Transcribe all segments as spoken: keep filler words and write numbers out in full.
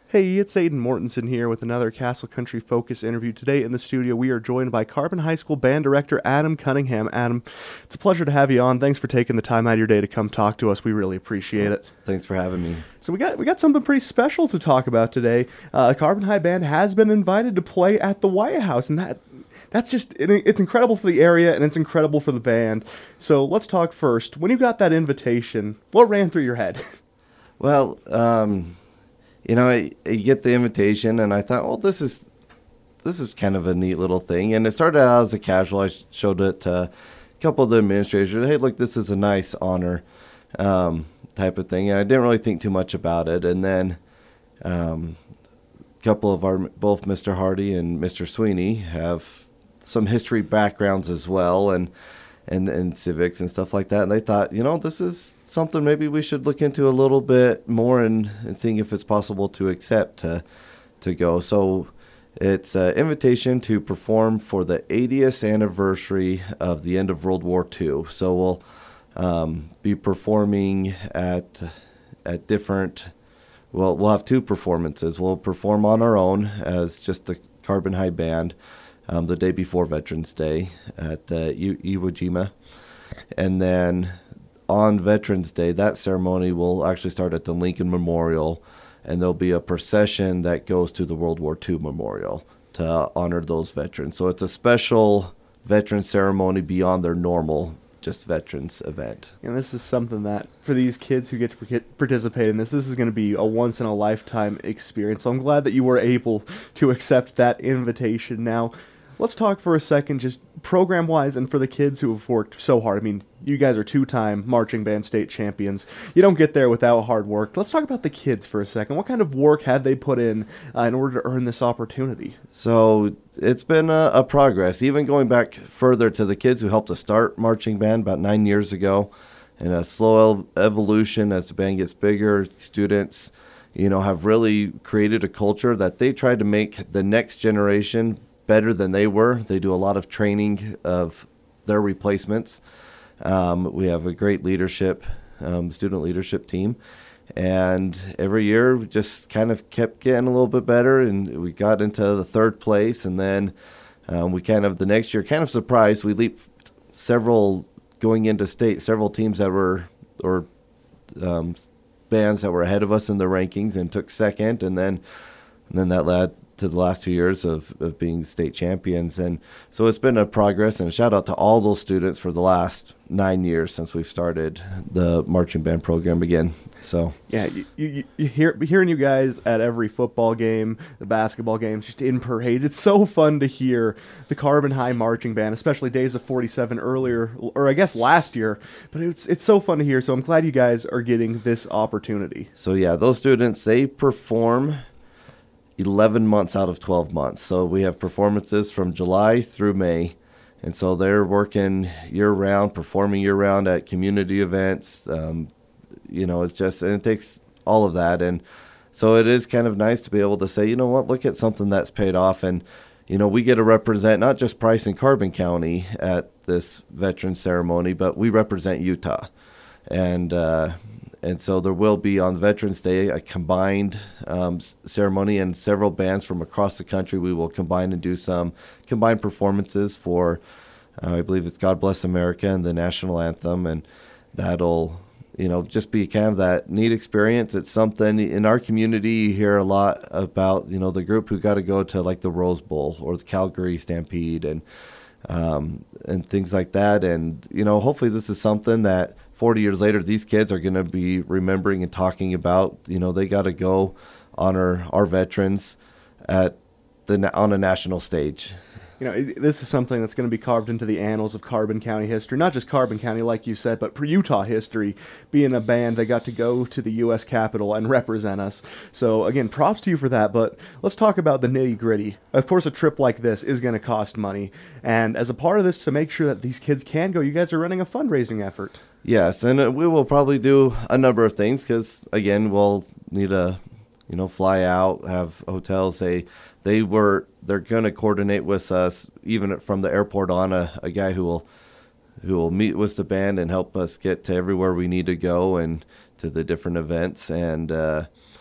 Hey, it's Aiden Mortensen here with another Castle Country Focus interview. Today in the studio, we are joined by Carbon High School band director Adam Cunningham. Adam, it's a pleasure to have you on. Thanks for taking the time out of your day to come talk to us. We really appreciate it. Thanks for having me. So we got we got something pretty special to talk about today. Uh, Carbon High Band has been invited to play at the White House, and that that's just it, it's incredible for the area and it's incredible for the band. So let's talk first. When you got that invitation, what ran through your head? Well, um, you know, I, I get the invitation, and I thought, well, this is this is kind of a neat little thing. And it started out as a casual. I showed it to a couple of the administrators. Hey, look, this is a nice honor um, type of thing. And I didn't really think too much about it. And then um, a couple of our, both Mister Hardy and Mister Sweeney have some history backgrounds as well, and and and civics and stuff like that. And they thought, you know, this is something maybe we should look into a little bit more, and, and seeing if it's possible to accept to to go. So it's an invitation to perform for the eightieth anniversary of the end of World War Two. So we'll um, be performing at at different. Well, we'll have two performances. We'll perform on our own as just the Carbon High Band um, the day before Veterans Day at uh, I- Iwo Jima, and then on Veterans Day, that ceremony will actually start at the Lincoln Memorial, and there'll be a procession that goes to the World War Two Memorial to honor those veterans. So it's a special veteran ceremony beyond their normal just veterans event. And this is something that, for these kids who get to par- participate in this, this is going to be a once-in-a-lifetime experience. So I'm glad that you were able to accept that invitation. Now, let's talk for a second just program-wise and for the kids who have worked so hard. I mean, you guys are two-time marching band state champions. You don't get there without hard work. Let's talk about the kids for a second. What kind of work have they put in uh, in order to earn this opportunity? So it's been a, a progress, even going back further to the kids who helped us start marching band about nine years ago, and a slow ev- evolution as the band gets bigger. Students, you know, have really created a culture that they tried to make the next generation better than they were. They do a lot of training of their replacements. Um, we have a great leadership, um, student leadership team. And every year we just kind of kept getting a little bit better, and we got into the third place. And then um, we kind of, the next year, kind of surprised, we leaped several, going into state, several teams that were, or um, bands that were ahead of us in the rankings and took second. And then, and then that led to the last two years of, of being state champions. And so it's been a progress, and a shout out to all those students for the last nine years since we've started the marching band program again. So yeah, you, you, you hear hearing you guys at every football game, the basketball games, just in parades. It's so fun to hear the Carbon High marching band, especially Days of forty-seven earlier, or I guess last year. But it's it's so fun to hear. So I'm glad you guys are getting this opportunity. So yeah, those students, they perform eleven months out of twelve months. So we have performances from July through May. And so they're working year-round, performing year-round at community events. Um, you know, it's just, and it takes all of that. And so it is kind of nice to be able to say, you know what, look at something that's paid off. And, you know, we get to represent not just Price and Carbon County at this veteran ceremony, but we represent Utah. And, uh, And so there will be on Veterans Day a combined um, ceremony, and several bands from across the country. We will combine and do some combined performances for, uh, I believe it's God Bless America and the national anthem. And that'll, you know, just be kind of that neat experience. It's something in our community you hear a lot about, you know, the group who got to go to like the Rose Bowl or the Calgary Stampede and, um, and things like that. And, you know, hopefully this is something that forty years later, these kids are going to be remembering and talking about. You know, they got to go honor our veterans at the on a national stage. You know, it, this is something that's going to be carved into the annals of Carbon County history. Not just Carbon County, like you said, but for Utah history, being a band that got to go to the U S Capitol and represent us. So, again, props to you for that, but let's talk about the nitty-gritty. Of course, a trip like this is going to cost money, and as a part of this, to make sure that these kids can go, you guys are running a fundraising effort. Yes, and uh, we will probably do a number of things because, again, we'll need to, you know, fly out, have hotels. They, they were, they're going to coordinate with us, even from the airport on, a, a guy who will, who will meet with the band and help us get to everywhere we need to go and to the different events. And, uh,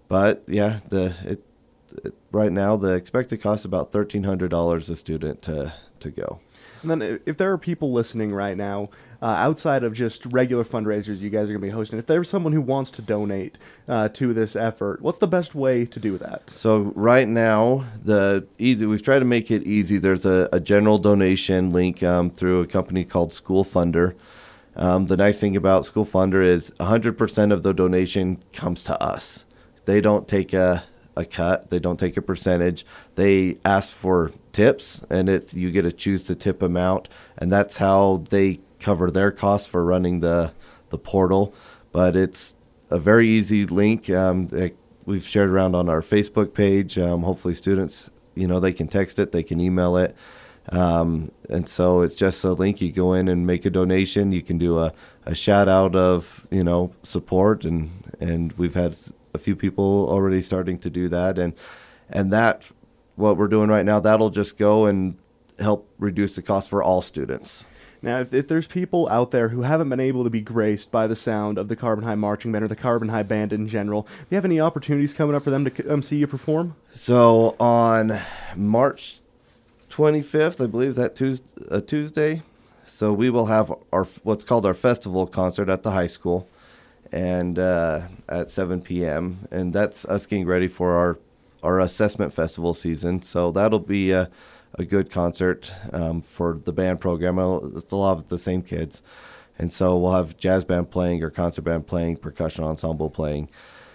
But yeah, the it, it right now the expected cost is about thirteen hundred dollars a student to to go. And then i- if there are people listening right now, uh, outside of just regular fundraisers you guys are going to be hosting, if there's someone who wants to donate uh, to this effort, what's the best way to do that? So right now, the easy we've tried to make it easy. There's a, a general donation link um, through a company called School Funder. Um, the nice thing about School Funder is one hundred percent of the donation comes to us. They don't take a, a cut. They don't take a percentage. They ask for tips, and it's you get to choose the tip amount, and that's how they cover their costs for running the the portal. But it's a very easy link. Um, it, we've shared around on our Facebook page. Um, hopefully, students, you know, they can text it, they can email it. Um, and so it's just a link. You go in and make a donation. You can do a, a shout out of, you know, support. And, and we've had a few people already starting to do that. And, and that, what we're doing right now, that'll just go and help reduce the cost for all students. Now, if, if there's people out there who haven't been able to be graced by the sound of the Carbon High Marching Band or the Carbon High Band in general, do you have any opportunities coming up for them to c- um, see you perform? So on March twenty-fifth, I believe that Tuesday, a Tuesday. So we will have our what's called our festival concert at the high school, and uh, at seven p.m. And that's us getting ready for our our assessment festival season. So that'll be a, a good concert um, for the band program. It'll- It's a lot of the same kids, and so we'll have jazz band playing or concert band playing, percussion ensemble playing.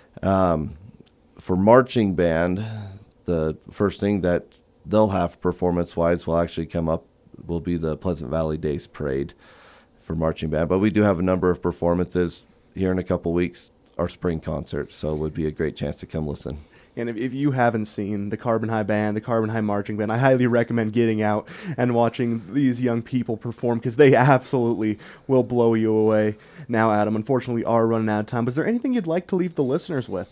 Um, for marching band, the first thing that they'll have performance-wise will actually come up will be the Pleasant Valley Days Parade for marching band. But we do have a number of performances here in a couple weeks, our spring concert, so it would be a great chance to come listen. And if, if you haven't seen the Carbon High Band, the Carbon High Marching Band, I highly recommend getting out and watching these young people perform because they absolutely will blow you away. Now, Adam, unfortunately, we are running out of time. Is there anything you'd like to leave the listeners with?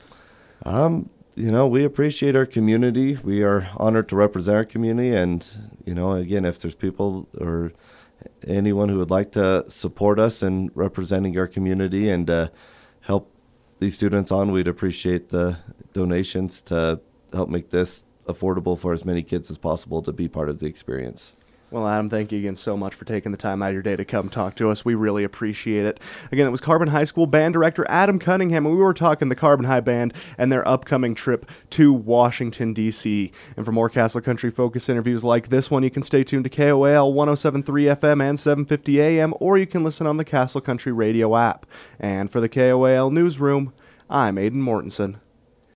Um, you know, we appreciate our community. We are honored to represent our community. And, you know, again, if there's people or anyone who would like to support us in representing our community and uh, help these students on, we'd appreciate the donations to help make this affordable for as many kids as possible to be part of the experience. Well, Adam, thank you again so much for taking the time out of your day to come talk to us. We really appreciate it. Again, it was Carbon High School Band Director Adam Cunningham, and we were talking the Carbon High Band and their upcoming trip to Washington, D C And for more Castle Country Focus interviews like this one, you can stay tuned to K O A L one oh seven point three F M and seven fifty A M, or you can listen on the Castle Country Radio app. And for the K O A L Newsroom, I'm Aiden Mortensen.